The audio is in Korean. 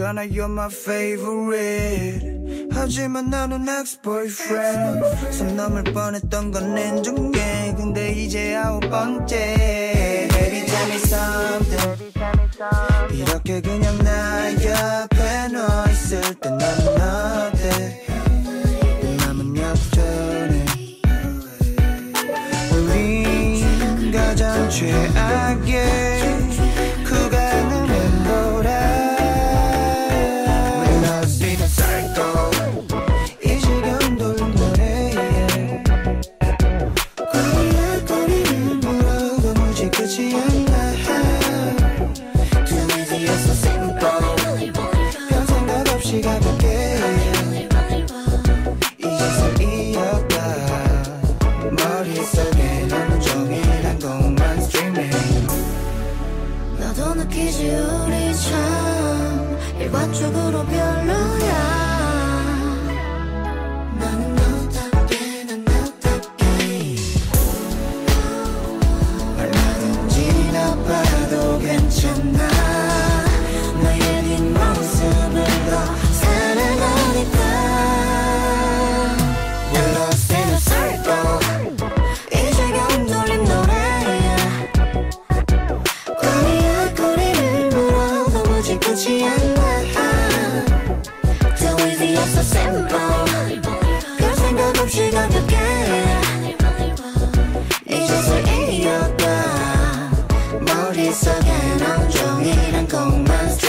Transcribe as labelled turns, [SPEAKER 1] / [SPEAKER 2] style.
[SPEAKER 1] 알잖아 you're my favorite 하지만 나는 ex-boyfriend 손 넘을 뻔했던 건 인정해 근데 이제 9번째 Baby tell me something 이렇게 그냥 나 옆에 너 있을 때 난 어때 내 맘은 역전해 우린 가장 최악의 구간을 맴돌아 When I see the cycle 이 시간 돌린 노래에 꼬리에 꼬리를 물어도 무지 끝이 않나 Too easy and so simple 별 생각 없이 가볍게 이제서 이어가 머릿속엔 온종일 공만 streaming
[SPEAKER 2] 너도 느끼지 우리 참 일반적으로 별로야 나는 너답게 난 너답게
[SPEAKER 1] 얼마든지 나빠도 괜찮아
[SPEAKER 2] 너의 뒷모습을 더 사랑하니까
[SPEAKER 1] We're lost in a circle
[SPEAKER 2] 이제 겨우 돌린 노래야 꼬리에 꼬리를 물어도 무지 끝이 안나 Too easy and so simple 별 생각 없이 가볍게
[SPEAKER 1] 이제서 이어가 머릿속엔 온종일 공만